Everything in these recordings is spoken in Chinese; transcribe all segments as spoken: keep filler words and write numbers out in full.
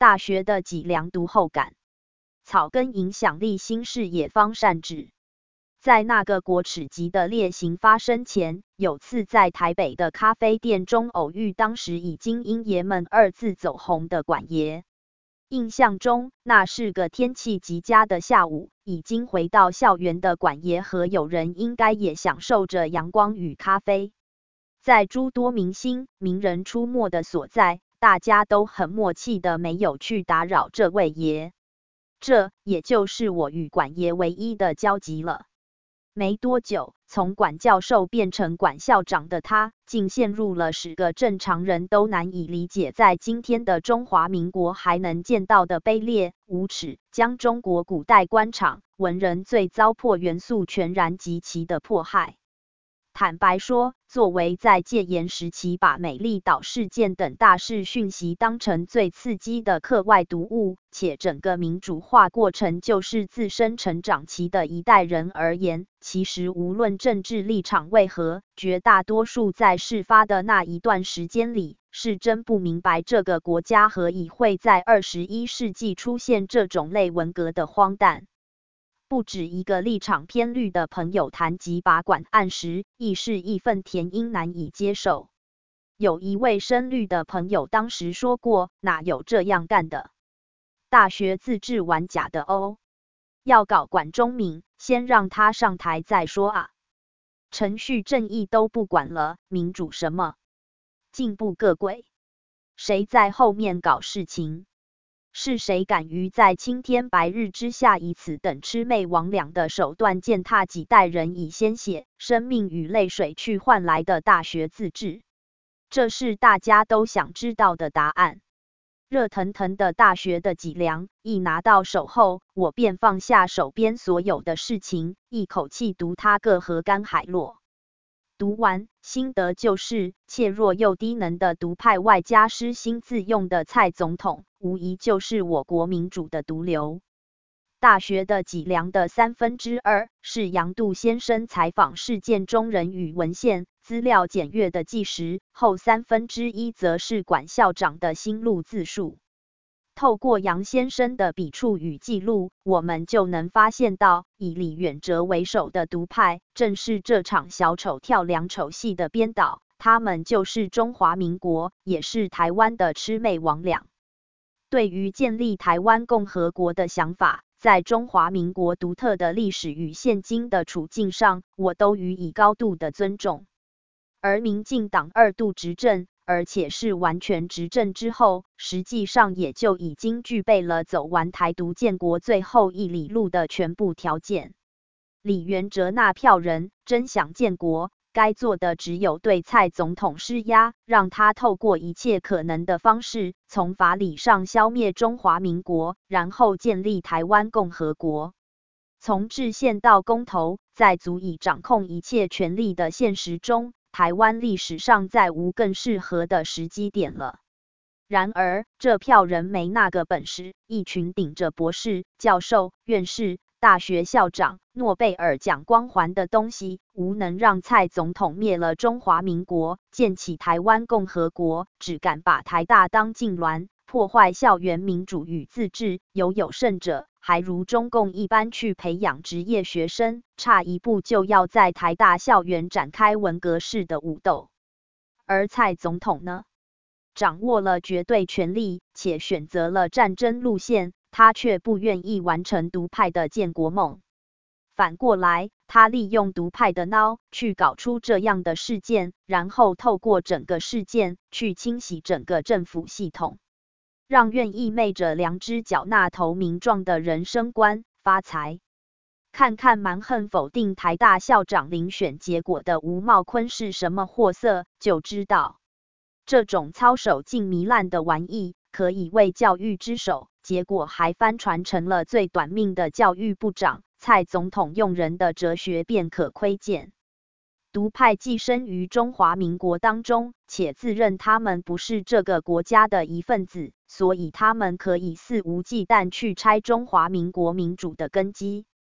大学的脊梁读后感，草根影响力新视野方善治。在那个国耻级的烈刑发生前，有次在台北的咖啡店中偶遇当时已经因爷们二字走红的管爷。印象中，那是个天气极佳的下午，已经回到校园的管爷和友人应该也享受着阳光与咖啡。在诸多明星、名人出没的所在，大家都很默契的没有去打扰这位爷。这也就是我与管爷唯一的交集了。没多久，从管教授变成管校长的他，竟陷入了使个正常人都难以理解，在今天的中华民国还能见到的卑劣、无耻，将中国古代官场、文人最糟粕元素全然及其的迫害。坦白说，作为在戒严时期把美丽岛事件等大事讯息当成最刺激的课外读物，且整个民主化过程就是自身成长期的一代人而言，其实无论政治立场为何，绝大多数在事发的那一段时间里，是真不明白这个国家何以会在二十一世纪出现这种类文革的荒诞。不止一个立场偏绿的朋友谈及拔管案时，亦是义愤填膺，难以接受。有一位深绿的朋友当时说过，哪有这样干的？大学自治玩假的哦，要搞管中闵，先让他上台再说啊。程序正义都不管了，民主什么？进步个鬼？谁在后面搞事情？是谁敢于在青天白日之下以此等魑魅魍魉的手段践踏几代人以鲜血、生命与泪水去换来的大学自治？这是大家都想知道的答案。热腾腾的大学的脊梁一拿到手后，我便放下手边所有的事情，一口气读它个河干海落。读完，心得就是怯弱又低能的独派外加失心自用的蔡总统，无疑就是我国民主的毒瘤。大学的脊梁的三分之二是杨度先生采访事件中人与文献资料检阅的纪实，后三分之一则是管校长的心路自述。透过杨先生的笔触与记录，我们就能发现到，以李远哲为首的独派，正是这场小丑跳梁丑戏的编导，他们就是中华民国，也是台湾的魑魅魍魉。对于建立台湾共和国的想法，在中华民国独特的历史与现今的处境上，我都予以高度的尊重。而民进党二度执政，而且是完全执政之后，实际上也就已经具备了走完台独建国最后一里路的全部条件。李元哲那票人真想建国，该做的只有对蔡总统施压，让他透过一切可能的方式，从法理上消灭中华民国，然后建立台湾共和国。从制宪到公投，在足以掌控一切权力的现实中，台湾历史上再无更适合的时机点了。然而，这票人没那个本事，一群顶着博士、教授、院士、大学校长、诺贝尔奖光环的东西，无能让蔡总统灭了中华民国，建起台湾共和国，只敢把台大当禁脔，破坏校园民主与自治，有有甚者，还如中共一般去培养职业学生，差一步就要在台大校园展开文革式的武斗。而蔡总统呢，掌握了绝对权力，且选择了战争路线，他却不愿意完成独派的建国梦。反过来，他利用独派的孬，去搞出这样的事件，然后透过整个事件，去清洗整个政府系统，让愿意昧着良知缴纳投名状的人升官发财。看看蛮横否定台大校长遴选结果的吴茂坤是什么货色，就知道这种操守尽糜烂的玩意，可以为教育之首，结果还翻传成了最短命的教育部长。蔡总统用人的哲学便可窥见。独派寄生于中华民国当中，且自认他们不是这个国家的一份子，所以他们可以肆无忌惮去拆中华民国民主的根基。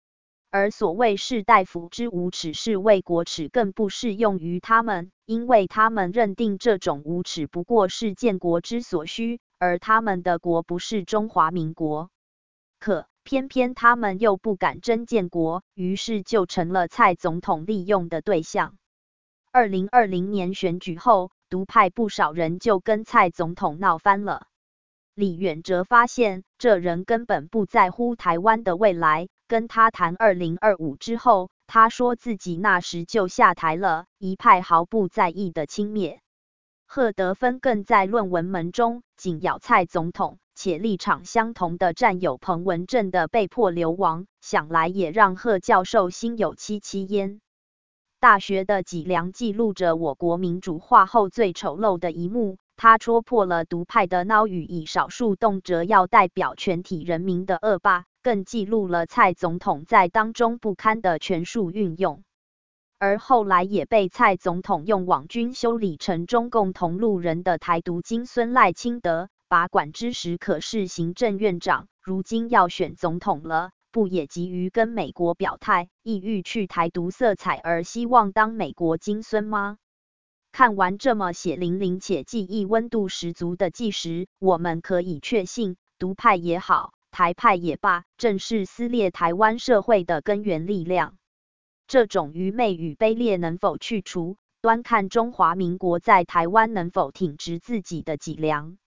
而所谓士大夫之无耻是为国耻，更不适用于他们，因为他们认定这种无耻不过是建国之所需，而他们的国不是中华民国。可偏偏他们又不敢真建国，于是就成了蔡总统利用的对象。二零二零年选举后，独派不少人就跟蔡总统闹翻了。李远哲发现，这人根本不在乎台湾的未来，跟他谈二零二五之后，他说自己那时就下台了，一派毫不在意的轻蔑。贺德芬更在论文门中紧咬蔡总统，且立场相同的战友彭文正的被迫流亡，想来也让贺教授心有戚戚焉。大学的脊梁记录着我国民主化后最丑陋的一幕。他戳破了独派的孬语，以少数动辄要代表全体人民的恶霸，更记录了蔡总统在当中不堪的权术运用。而后来也被蔡总统用网军修理成中共同路人的台独金孙赖清德，把管之时可是行政院长，如今要选总统了，不也急于跟美国表态，意欲去台独色彩而希望当美国金孙吗？看完这么血淋淋且记忆温度十足的纪实，我们可以确信，独派也好，台派也罢，正是撕裂台湾社会的根源力量。这种愚昧与卑劣能否去除，端看中华民国在台湾能否挺直自己的脊梁。